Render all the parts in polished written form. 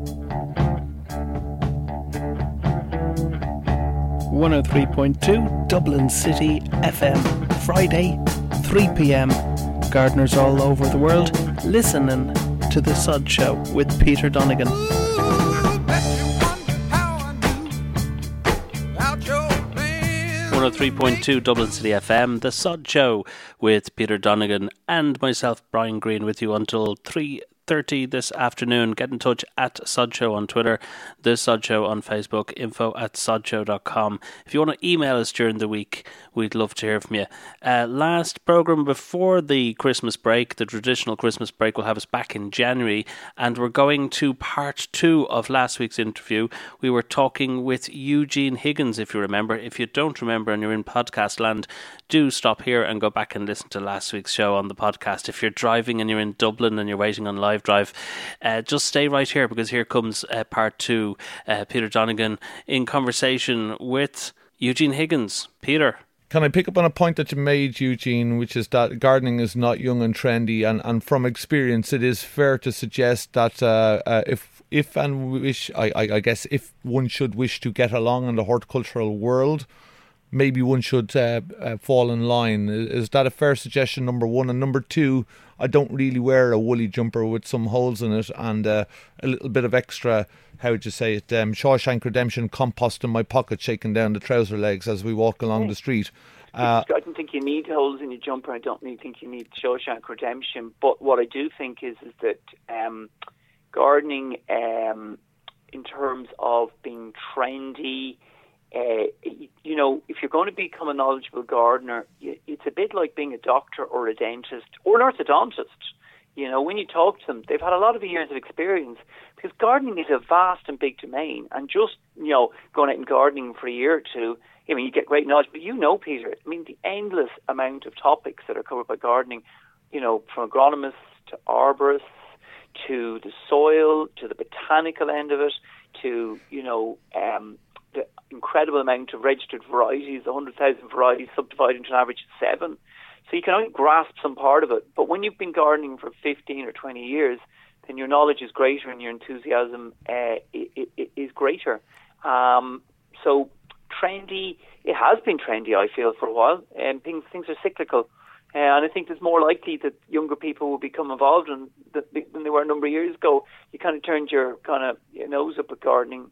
103.2 Dublin City FM. Friday, 3 p.m. Gardeners all over the world listening to The Sod Show with Peter Donegan. 103.2 Dublin City FM, The Sod Show with Peter Donegan and myself, Brian Green, with you until 3:30 this afternoon. Get in touch at Sod Show on Twitter, The Sod Show on Facebook, info@sodshow.com. If you want to email us during the week, we'd love to hear from you. Last programme before the Christmas break, the traditional Christmas break, will have us back in January, and we're going to part 2 of last week's interview. We were talking with Eugene Higgins, if you remember. If you don't remember and you're in podcast land, do stop here and go back and listen to last week's show on the podcast. If you're driving and you're in Dublin and you're waiting on Live Drive, just stay right here, because here comes part 2. Peter Donegan in conversation with Eugene Higgins. Peter. Can I pick up on a point that you made, Eugene, which is that gardening is not young and trendy, and from experience, it is fair to suggest that if one should wish to get along in the horticultural world, maybe one should fall in line. Is that a fair suggestion, number one? And number two, I don't really wear a woolly jumper with some holes in it and a little bit of extra, how would you say it, Shawshank Redemption compost in my pocket, shaking down the trouser legs as we walk along the street. I don't think you need holes in your jumper. I don't think you need Shawshank Redemption. But what I do think is that gardening, in terms of being trendy, if you're going to become a knowledgeable gardener, it's a bit like being a doctor or a dentist or an orthodontist. When you talk to them, they've had a lot of years of experience, because gardening is a vast and big domain. And just, going out and gardening for a year or two, you get great knowledge. But Peter, the endless amount of topics that are covered by gardening, from agronomists to arborists, to the soil, to the botanical end of it, to, the incredible amount of registered varieties, 100,000 varieties subdivided into an average of 7. So you can only grasp some part of it. But when you've been gardening for 15 or 20 years, then your knowledge is greater and your enthusiasm is greater. So trendy, it has been trendy, I feel, for a while. And things are cyclical. And I think it's more likely that younger people will become involved than they were a number of years ago. You kind of turned your nose up at gardening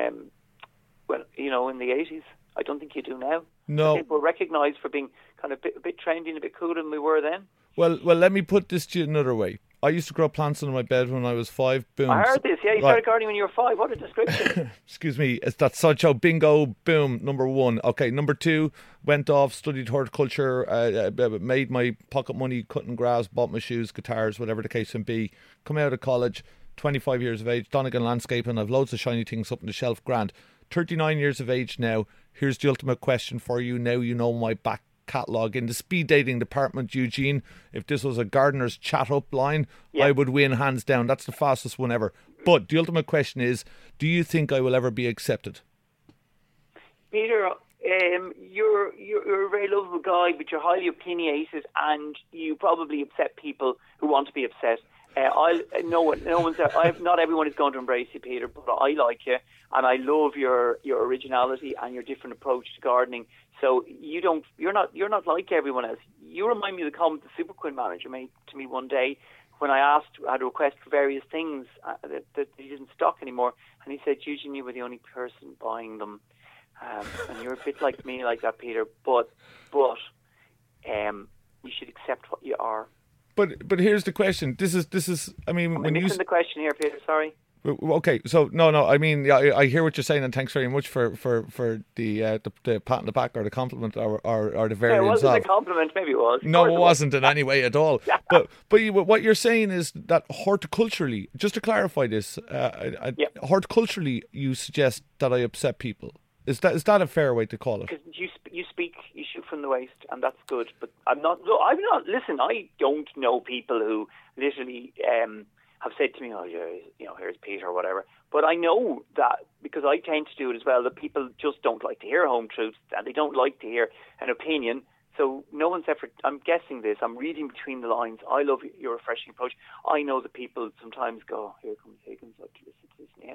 in the 80s. I don't think you do now. No. I think we're recognised for being kind of a bit trendy and a bit cooler than we were then. Well, let me put this to you another way. I used to grow plants under my bed when I was 5. Boom. I heard this. Yeah, you started gardening when you were 5. What a description. Excuse me. It's that Sod Show. Bingo. Boom. Number 1. Okay. Number 2. Went off, studied horticulture, made my pocket money cutting grass, bought my shoes, guitars, whatever the case may be. Come out of college, 25 years of age, Donegan Landscaping. I've loads of shiny things up on the shelf. Grand. 39 years of age now. Here's the ultimate question for you. Now you know my back catalogue. In the speed dating department, Eugene, if this was a gardener's chat up line, I would win hands down. That's the fastest one ever. But the ultimate question is, do you think I will ever be accepted? Peter, you're a very lovable guy, but you're highly opinionated, and you probably upset people who want to be upset. Not everyone is going to embrace you, Peter, but I like you, and I love your originality and your different approach to gardening. So you're not like everyone else. You remind me of the comment the Super Quinn manager made to me one day when I had a request for various things that he didn't stock anymore, and he said, "Eugene, you were the only person buying them, and you're a bit like me, like that, Peter. But you should accept what you are." But here's the question. This is. I mean, I'm missing the question here, Peter. Sorry. Okay, so no. I mean, I hear what you're saying, and thanks very much for the pat on the back or the compliment or the variance. Yeah, it wasn't a compliment. Maybe it was. No, it wasn't in any way at all. But what you're saying is that horticulturally, just to clarify this, horticulturally, you suggest that I upset people. Is that a fair way to call it? Because you shoot from the waist, and that's good. But I'm not. Listen, I don't know people who literally have said to me, "Oh, yeah, here's Peter," or whatever. But I know that because I tend to do it as well. That people just don't like to hear home truths, and they don't like to hear an opinion. So no one's ever. I'm guessing this. I'm reading between the lines. I love your refreshing approach. I know that people sometimes go, "Here comes Higgins. I'd listen to this."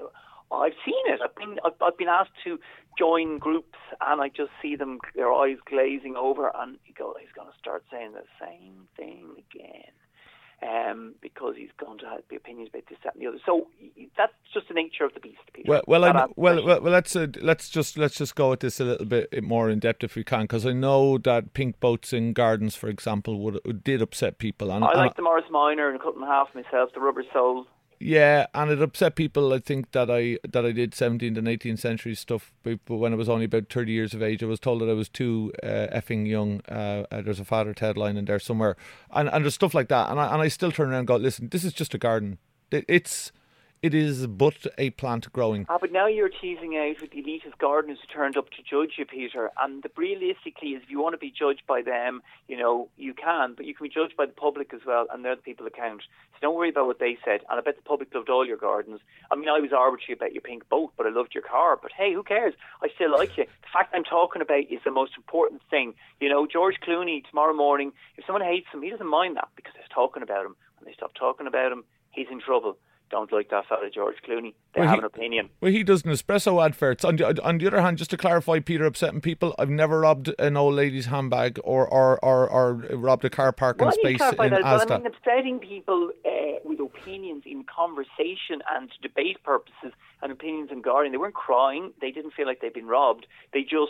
I've seen it. I've been asked to join groups, and I just see them, their eyes glazing over, and he's going to start saying the same thing again. Because he's going to have the opinions about this, that, and the other. So that's just the nature of the beast, Peter. Let's just go at this a little bit more in depth if we can, because I know that pink boats in gardens, for example, did upset people. And I like the Morris Minor and cut in half myself, the Rubber Soul. Yeah, and it upset people. I think that I did 17th and 18th century stuff, but when I was only about 30 years of age, I was told that I was too effing young. There's a Father Ted line in there somewhere, and there's stuff like that. And I still turn around and go, listen, this is just a garden. It is but a plant growing. But now you're teasing out with the elitist gardeners who turned up to judge you, Peter. And realistically, if you want to be judged by them, you can, but you can be judged by the public as well, and they're the people that count. So don't worry about what they said. And I bet the public loved all your gardens. I mean, I was arbitrary about your pink boat, but I loved your car. But hey, who cares? I still like you. The fact I'm talking about is the most important thing. George Clooney, tomorrow morning, if someone hates him, he doesn't mind that because they're talking about him. When they stop talking about him, he's in trouble. Don't like that fella, George Clooney. They have an opinion. Well, he does Nespresso adverts. On the other hand, just to clarify, Peter, upsetting people, I've never robbed an old lady's handbag or robbed a car parking space in Asda. But I mean, upsetting people with opinions in conversation and debate purposes and opinions in gardening. They weren't crying. They didn't feel like they'd been robbed. They just,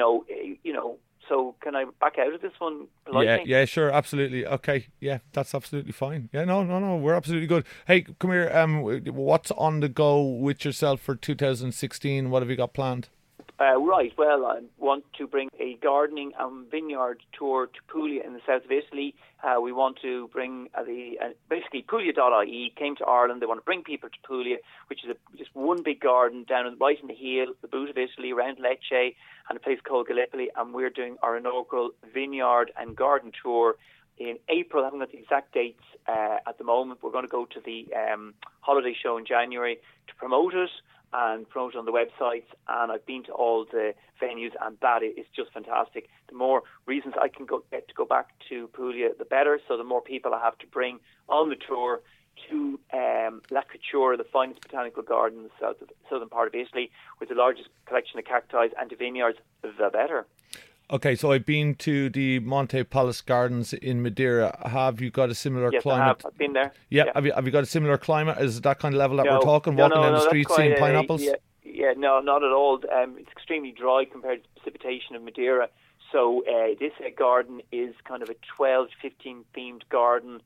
So can I back out of this one politely? Yeah, sure, absolutely. Okay, yeah, that's absolutely fine. Yeah, no, we're absolutely good. Hey, come here. What's on the go with yourself for 2016? What have you got planned? Right, well, I want to bring a gardening and vineyard tour to Puglia in the south of Italy. We want to bring basically Puglia.ie came to Ireland. They want to bring people to Puglia, which is just one big garden right in the heel, the boot of Italy, around Lecce, and a place called Gallipoli. And we're doing our inaugural vineyard and garden tour in April. I haven't got the exact dates at the moment. We're going to go to the holiday show in January to promote it and promote it on the websites, and I've been to all the venues, and that is just fantastic. The more reasons I can get to go back to Puglia, the better. So the more people I have to bring on the tour to La Cacciura, the finest botanical garden in the southern part of Italy, with the largest collection of cacti and vineyards, the better. Okay, so I've been to the Monte Palace Gardens in Madeira. Have you got a similar climate? Yes, I have. I've been there. Yeah. Have you got a similar climate? Is it that kind of level that we're talking? Walking down the streets, seeing pineapples? No, not at all. It's extremely dry compared to the precipitation of Madeira. So this garden is kind of a 12 to 15 themed garden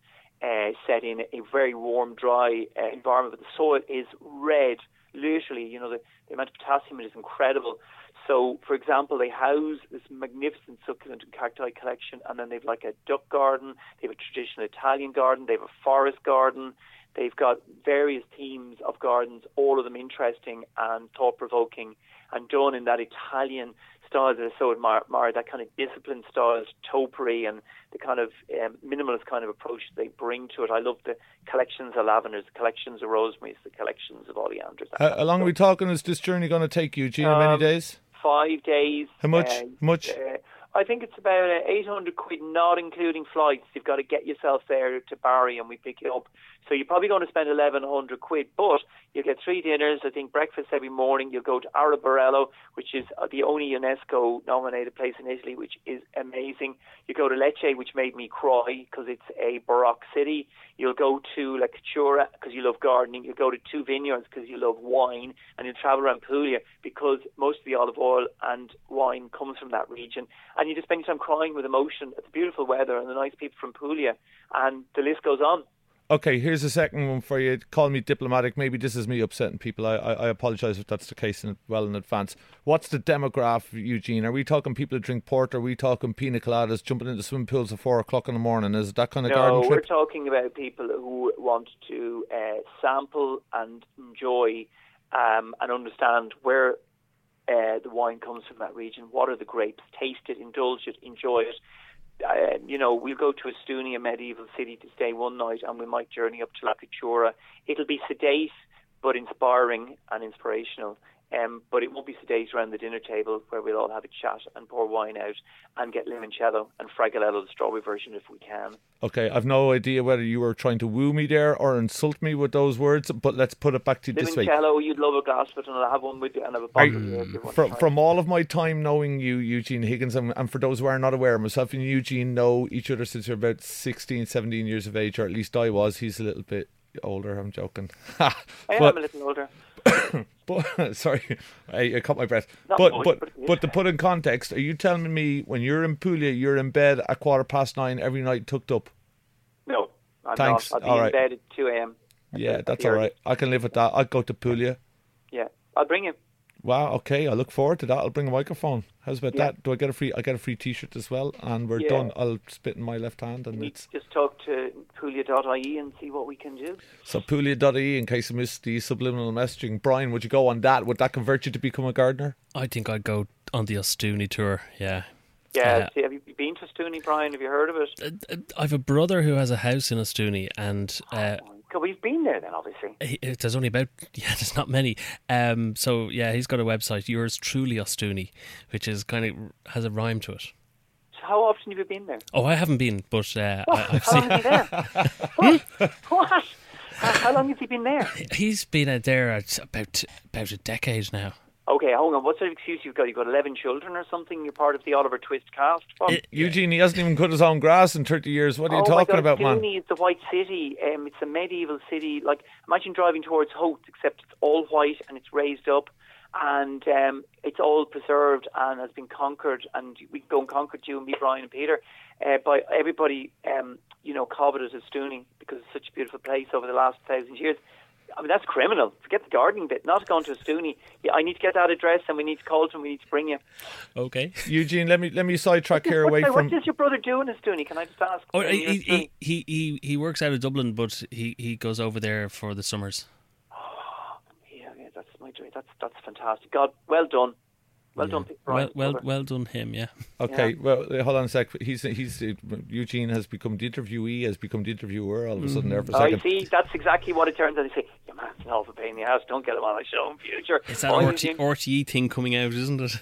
set in a very warm, dry environment. But the soil is red, literally. The amount of potassium in it is incredible. So, for example, they house this magnificent succulent and cacti collection, and then they've like a duck garden, they have a traditional Italian garden, they have a forest garden, they've got various themes of gardens, all of them interesting and thought-provoking, and done in that Italian style that I so admire, that kind of disciplined style, topiary, and the kind of minimalist kind of approach they bring to it. I love the collections of lavenders, the collections of rosemaries, the collections of oleanders. How long are we talking? Is this journey going to take you, Gina? Many days? 5 days. How much? I think it's about 800 quid, not including flights. You've got to get yourself there to Barry and we pick you up. So you're probably going to spend 1,100 quid, but you'll get 3 dinners, I think breakfast every morning. You'll go to Arabarello, which is the only UNESCO-nominated place in Italy, which is amazing. You go to Lecce, which made me cry because it's a Baroque city. You'll go to La Cacciura because you love gardening. You'll go to 2 vineyards because you love wine. And you'll travel around Puglia because most of the olive oil and wine comes from that region. And you just spend your time crying with emotion at the beautiful weather and the nice people from Puglia. And the list goes on. Okay, here's a second one for you. Call me diplomatic. Maybe this is me upsetting people. I apologise if that's the case well in advance. What's the demographic, Eugene? Are we talking people who drink port? Are we talking pina coladas, jumping into swimming pools at 4 o'clock in the morning? Is it that kind of garden trip? No, we're talking about people who want to sample and enjoy and understand where the wine comes from that region. What are the grapes? Taste it, indulge it, enjoy it. We'll go to Estonia, a medieval city, to stay one night, and we might journey up to La Cacciura. It'll be sedate but inspiring and inspirational. But it won't be sedate around the dinner table where we'll all have a chat and pour wine out and get limoncello and Fragoletto, the strawberry version, if we can. Okay, I've no idea whether you were trying to woo me there or insult me with those words, but let's put it back to you this way. Limoncello, you'd love a glass of it, and I'll have one with you, and have a bottle from all of my time knowing you, Eugene Higgins, and for those who are not aware, myself and Eugene know each other since we're about 16, 17 years of age, or at least I was. He's a little bit older, I'm joking. I am a little older. But sorry, I caught my breath. But to put in context, are you telling me when you're in Puglia, you're in bed at 9:15 every night, tucked up? No, I'm Thanks. not. I'll be in bed at 2 a.m. Yeah, that's all right. I can live with that. I'll go to Puglia. Yeah, I'll bring you. Wow. Okay, I look forward to that. I'll bring a microphone. How's about that? Do I get a free? I get a free T-shirt as well, and we're done. I'll spit in my left hand, and it's just talk to Puglia.ie and see what we can do. So Puglia.ie, in case you missed the subliminal messaging. Brian, would you go on that? Would that convert you to become a gardener? I think I'd go on the Ostuni tour. Yeah. Yeah. Have you been to Ostuni, Brian? Have you heard of it? I've a brother who has a house in Ostuni, and we've been there then, obviously. There's only there's not many. So yeah, he's got a website, Yours Truly Ostuni, which is kind of has a rhyme to it. So how often have you been there? Oh, I haven't been, but I've seen. How long is he there? What? How long has he been there? He's been out there about a decade now. Okay, hold on. What sort of excuse you've got? You've got 11 children or something? You're part of the Oliver Twist cast? Eugene, he hasn't even cut his own grass in 30 years. What are you talking about, man? Ostuni is the white city. It's a medieval city. Like, imagine driving towards Howth, except it's all white and it's raised up. And it's all preserved and has been conquered. And we go and conquered you and me, Brian and Peter, by everybody, coveted Ostuni because it's such a beautiful place over the last 1,000 years. I mean, that's criminal. Forget the gardening bit. Not going to Ostuni. Yeah, I need to get that address, and we need to call them. We need to bring you. Okay, Eugene. Let me sidetrack here away from. What does your brother do in Ostuni? Can I just ask? Oh, he works out of Dublin, but he goes over there for the summers. Oh, yeah, that's my dream. That's fantastic. God, well done. Well done, Brian. Well done, him. Yeah. Okay. Yeah. Well, hold on a sec. He's Eugene has become the interviewee, has become the interviewer all of a sudden there for a second. I see. That's exactly what it turns out. They say, "Your man's an awful pain in the house. Don't get him on a show in future." It's that RTE thing coming out, isn't it?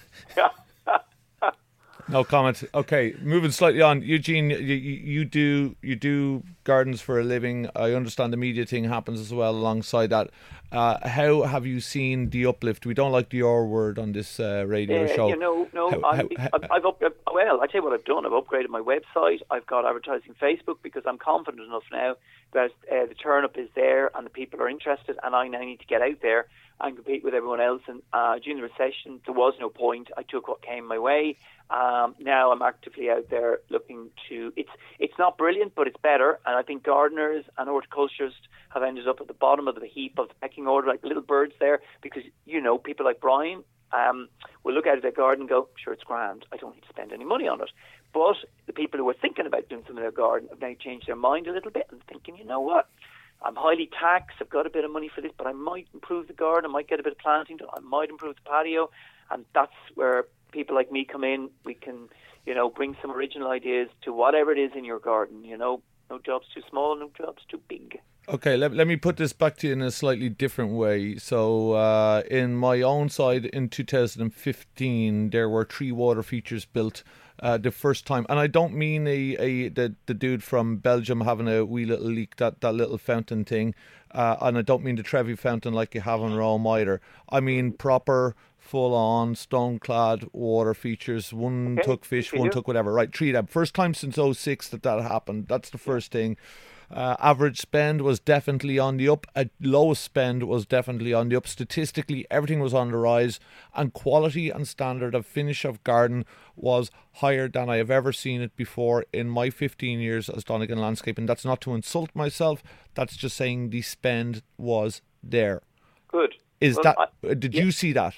No comment. Okay, moving slightly on. Eugene, you do gardens for a living. I understand the media thing happens as well alongside that. How have you seen the uplift? We don't like the R word on this radio show. I tell you what I've done. I've upgraded my website. I've got advertising Facebook because I'm confident enough now that the turn-up is there and the people are interested, and I now need to get out there and compete with everyone else. And during the recession, there was no point. I took what came my way. Now I'm actively out there looking to. It's not brilliant, but it's better. And I think gardeners and horticulturists have ended up at the bottom of the heap of the pecking order, like little birds there, because people like Brian will look at their garden and go, "Sure, it's grand. I don't need to spend any money on it." But the people who were thinking about doing something in their garden have now changed their mind a little bit and thinking, you know what? I'm highly taxed. I've got a bit of money for this, but I might improve the garden. I might get a bit of planting done. I might improve the patio, and that's where people like me come in. We can, bring some original ideas to whatever it is in your garden. No job's too small, no job's too big. Okay, let me put this back to you in a slightly different way. So, in my own side, in 2015, there were 3 water features built. The first time, and I don't mean the dude from Belgium having a wee little leak, that little fountain thing, and I don't mean the Trevi fountain like you have in Rome either. I mean proper, full-on, stone-clad water features. One took fish, one took whatever. Right, 3 of them. First time since 2006 that happened. That's the first thing. Average spend was definitely on the up. Lowest spend was definitely on the up. Statistically, everything was on the rise, and quality and standard of finish of garden was higher than I have ever seen it before in my 15 years as Donegan Landscaping. That's not to insult myself. That's just saying the spend was there. Good. Did you see that?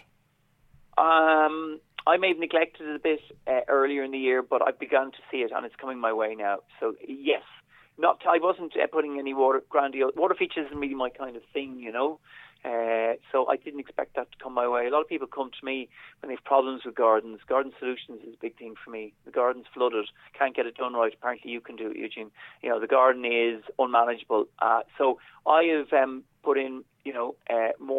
I may have neglected it a bit earlier in the year, but I've begun to see it, and it's coming my way now. So yes. I wasn't putting any water features isn't really my kind of thing, so I didn't expect that to come my way. A lot of people come to me when they have problems with gardens. Garden solutions is a big thing for me. The garden's flooded, can't get it done right. Apparently you can do it, Eugene. The garden is unmanageable. So I have put in, more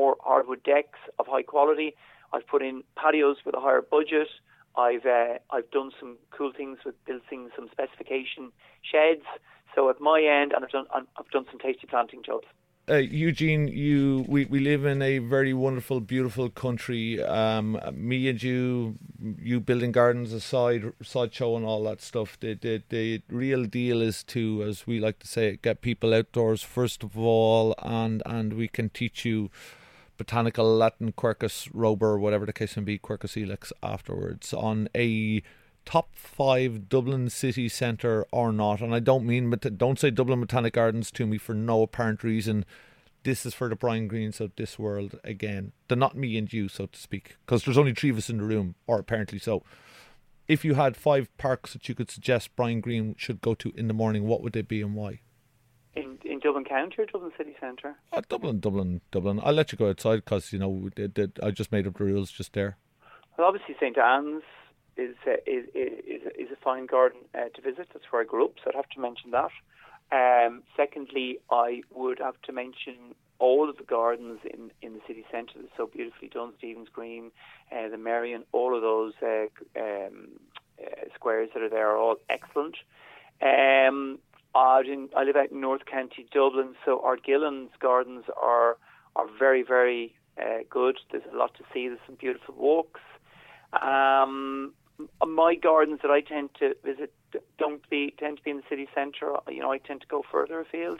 hardwood decks of high quality. I've put in patios with a higher budget. I've done some cool things with building some specification sheds. So at my end, and I've done some tasty planting jobs. Eugene, we live in a very wonderful, beautiful country. Me and you building gardens aside, sideshow and all that stuff. The real deal is to, as we like to say, get people outdoors first of all, and we can teach you botanical Latin, Quercus robur, whatever the case may be, Quercus ilex afterwards, on a top 5 Dublin city centre or not. And I don't say Dublin Botanic Gardens to me for no apparent reason. This is for the Brian Greens of this world again. They're not me and you, so to speak, because there's only 3 of us in the room, or apparently so. If you had 5 parks that you could suggest Brian Green should go to in the morning, what would they be and why? In Dublin County or Dublin City Centre? Dublin. I'll let you go outside because, I just made up the rules just there. Well, obviously St. Anne's is a fine garden to visit. That's where I grew up, so I'd have to mention that. Secondly, I would have to mention all of the gardens in the city centre that's so beautifully done. Stephen's Green, the Merrion, all of those squares that are there are all excellent. I live out in North County Dublin, so Ardgillan's gardens are very, very good. There's a lot to see. There's some beautiful walks. My gardens that I tend to visit tend to be in the city centre. I tend to go further afield.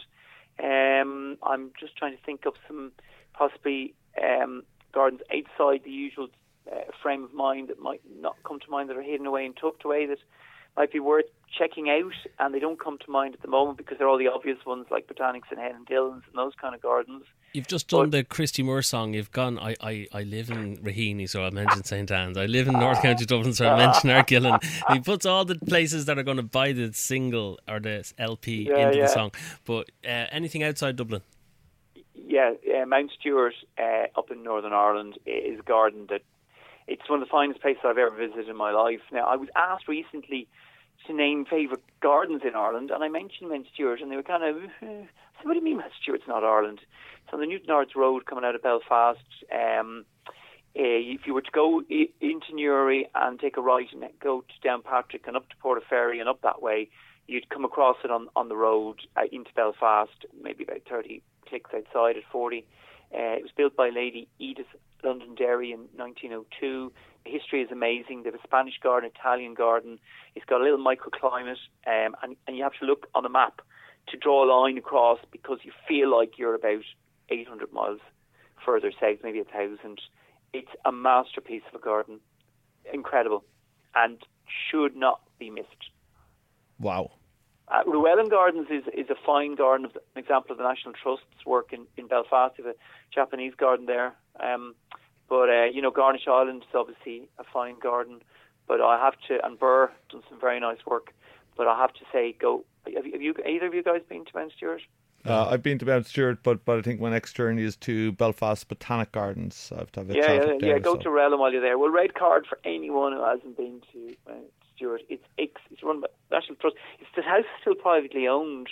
I'm just trying to think of some possibly gardens outside the usual frame of mind that might not come to mind, that are hidden away and tucked away, that might be worth checking out, and they don't come to mind at the moment because they're all the obvious ones like Botanics and Helen Dillon's and those kind of gardens. You've just done the Christy Moore song. You've gone, I live in Raheny, so I mentioned St. Anne's. I live in North County Dublin, so I mentioned Ardgillan. He puts all the places that are going to buy the single or the LP into the song. But anything outside Dublin? Yeah, Mount Stewart up in Northern Ireland is a garden that it's one of the finest places I've ever visited in my life. Now, I was asked recently to name favourite gardens in Ireland, and I mentioned Mount Stewart, and they were kind of, so what do you mean Mount Stewart's not Ireland? So on the Newtownards Road coming out of Belfast, if you were to go into Newry and take a right and go to Downpatrick and up to Portaferry and up that way, you'd come across it on the road into Belfast, maybe about 30 clicks outside at 40. It was built by Lady Edith Londonderry in 1902. The history is amazing. They have a Spanish garden, Italian garden. It's got a little microclimate, and you have to look on a map to draw a line across because you feel like you're about 800 miles further south, maybe 1,000. It's a masterpiece of a garden. Incredible. And should not be missed. Wow. Llewellyn Gardens is a fine garden, an example of the National Trust's work in Belfast. They have a Japanese garden there. But Garnish Island is obviously a fine garden. But I have to, and Burr done some very nice work. But I have to say, have either of you guys been to Mount Stewart? I've been to Mount Stewart, but I think my next journey is to Belfast Botanic Gardens. So I have to have a chat up there. Go to Relham while you're there. Well, red card for anyone who hasn't been to Mount Stewart. It's run by National Trust. The house is still privately owned.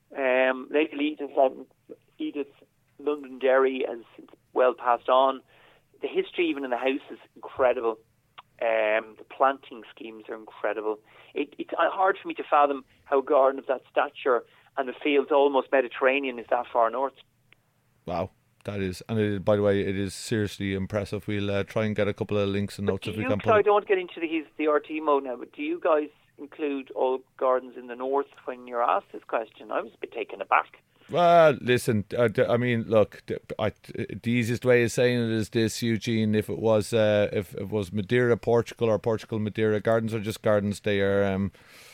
Lady Edith Londonderry has well passed on. The history even in the house is incredible. The planting schemes are incredible. It's hard for me to fathom how a garden of that stature and the fields almost Mediterranean is that far north. Wow, that is, and by the way, it is seriously impressive. We'll try and get a couple of links and notes if we can. I don't want to get into the RT mode now, but do you guys include all gardens in the north when you're asked this question? I was a bit taken aback. Well, listen, I mean, look, the easiest way of saying it is this, Eugene. If it was Madeira, Portugal, or Portugal, Madeira, gardens are just gardens. They are,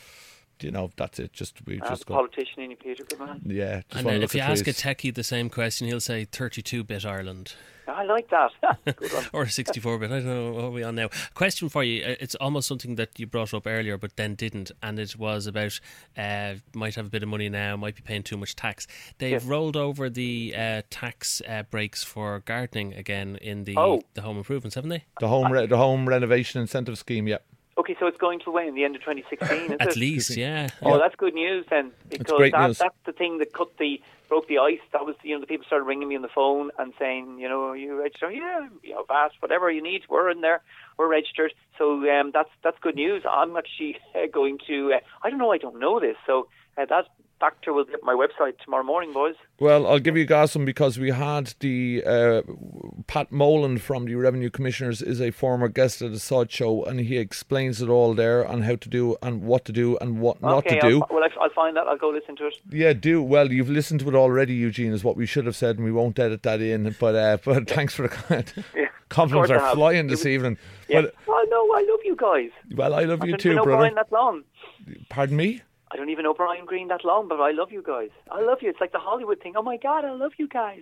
that's it. We just go. Politician in you, Peter, good man. Yeah. And then if you ask a techie the same question, he'll say 32-bit Ireland. I like that. Good one. Or 64-bit. I don't know what are we on now. Question for you. It's almost something that you brought up earlier, but then didn't, and it was about might have a bit of money now, might be paying too much tax. They've rolled over the tax breaks for gardening again in the home improvements, haven't they? The home renovation incentive scheme. Yeah. Okay, so it's going to when? The end of 2016, is At it? least, yeah. Oh, that's good news then, because news. That's the thing that cut the broke the ice. That was, the people started ringing me on the phone and saying, are you registered? Yeah, Vast, whatever you need, we're in there, we're registered. So that's good news. I'm actually going to, I don't know this. So that factor will be at my website tomorrow morning, boys. Well, I'll give you guys some, because we had the Pat Molan from the Revenue Commissioners is a former guest at the Sod Show, and he explains it all there on how to do and what to do and what not to do. I'll find that. I'll go listen to it. Yeah, do. Well, you've listened to it already, Eugene, is what we should have said, and we won't edit that in. But thanks for the comment. Yeah, compliments are flying this evening. Yeah. But, I love you guys. Well, I love you too, brother. Brian that long. Pardon me? I don't even know Brian Greene that long, but I love you guys. I love you. It's like the Hollywood thing. Oh my God, I love you guys.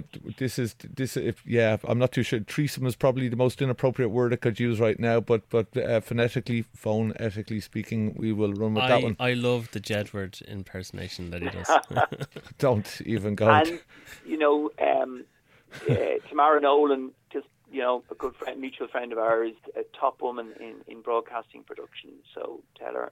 I'm not too sure. Threesome is probably the most inappropriate word I could use right now, but phonetically, phonetically speaking, we will run with that one. I love the Jedward impersonation that he does. Don't even go. And Tamara Nolan, just a good friend, mutual friend of ours, a top woman in broadcasting production. So tell her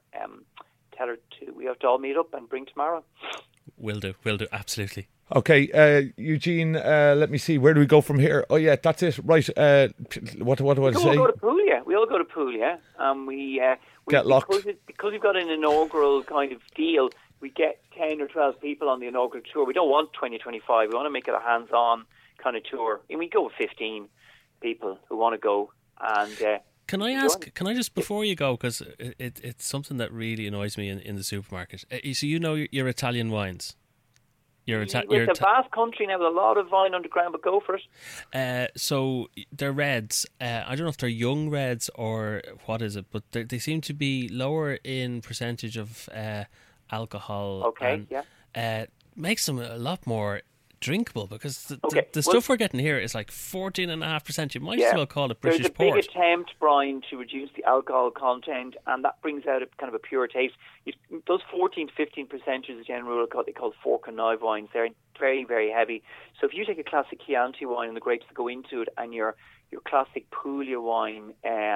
we have to all meet up and bring Tamara. Will do, absolutely. Okay, Eugene, let me see, where do we go from here? Oh yeah, that's it, right. What do I say? We all go to Puglia. We get locked. Because we've got an inaugural kind of deal, we get 10 or 12 people on the inaugural tour. We don't want 20, 25. We want to make it a hands-on kind of tour. And we go with 15 people who want to go. And can I ask? Can I just, before you go, because it's something that really annoys me in the supermarket. So your Italian wines. It's a vast country now with a lot of wine underground, but go for it. So they're reds. I don't know if they're young reds or what is it, but they seem to be lower in percentage of alcohol. Okay, makes them a lot more drinkable, because the stuff we're getting here is like 14.5%. You might as well call it British port. There's a big attempt, Brian, to reduce the alcohol content, and that brings out a kind of a pure taste. Those 14 to 15% is a general rule they call fork and knife wines. They're very, very heavy. So if you take a classic Chianti wine and the grapes that go into it, and your classic Puglia wine,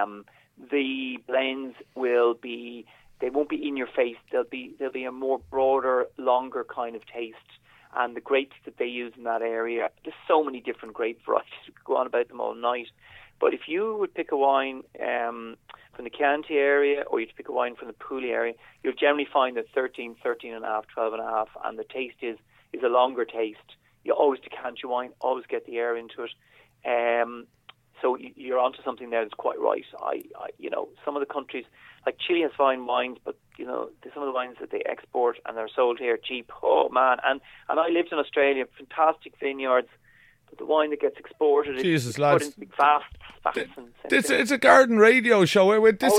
the blends they won't be in your face. They'll be a more broader, longer kind of taste. And the grapes that they use in that area, there's so many different grape varieties. We could go on about them all night. But if you would pick a wine from the Chianti area, or you'd pick a wine from the Puglia area, you'll generally find that 13, 13.5, 12.5, and the taste is a longer taste. You always decant your wine, always get the air into it. So you're onto something there that's quite right. Some of the countries, like Chile has fine wines, but some of the wines that they export and they're sold here cheap. Oh man! And I lived in Australia, fantastic vineyards, but the wine that gets exported is put in big vats. It's a garden radio show. This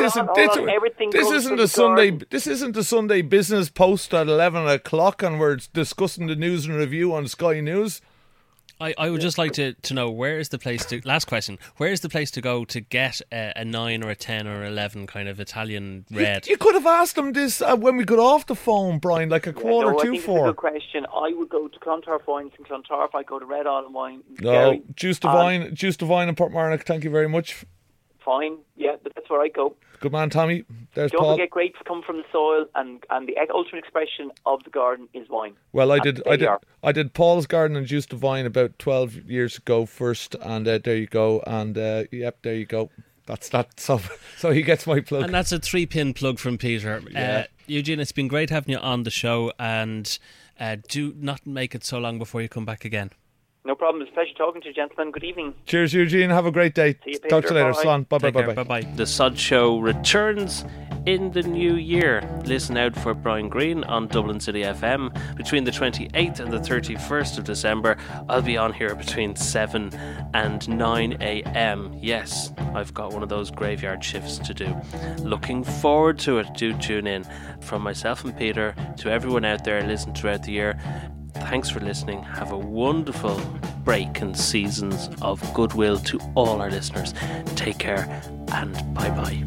isn't a Sunday business post at 11 o'clock, and we're discussing the news and review on Sky News. I would just like to know, where is the place to... Last question. Where is the place to go to get a 9 or a 10 or 11 kind of Italian red? You could have asked them this when we got off the phone, Brian, like a quarter to 4. It's a good question. I would go to Clontarf Wines in Clontarf. I'd go to Red Island Wine in Kerry. Juice Divine in Portmarnock. Thank you very much. Fine. Yeah, but that's where I go. Good man, Tommy. There's Don't Paul. forget, grapes come from the soil, and the ultimate expression of the garden is wine. Well, I did Paul's Garden and Juice Divine about 12 years ago first, and there you go. And there you go. That's that. So he gets my plug. And that's a 3-pin plug from Peter. Yeah. Eugene, it's been great having you on the show, and do not make it so long before you come back again. No problem. It's a pleasure talking to you, gentlemen. Good evening. Cheers, Eugene. Have a great day. See you, Peter. Talk to you later. Bye. Slán. Bye. Bye. The Sod Show returns in the new year. Listen out for Brian Greene on Dublin City FM between the 28th and the 31st of December. I'll be on here between 7 and 9 a.m. Yes, I've got one of those graveyard shifts to do. Looking forward to it. Do tune in. From myself and Peter to everyone out there listening throughout the year, thanks for listening. Have a wonderful break and seasons of goodwill to all our listeners. Take care and bye-bye.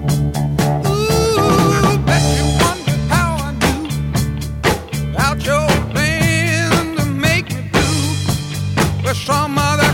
Ooh, bet you wonder how I knew about your plan to make me do with some other